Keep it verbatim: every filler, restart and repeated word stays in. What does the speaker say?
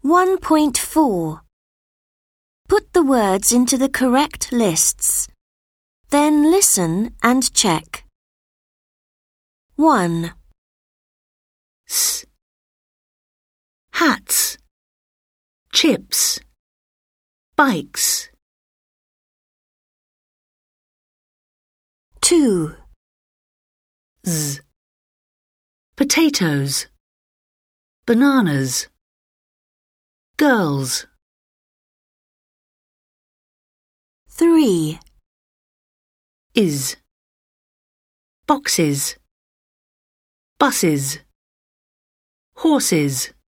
one point four. Put the words into the correct lists. Then listen and check. one. S. Hats, chips, bikes. two. Z. Potatoes, bananas, girls. three. Is. Boxes, buses, horses.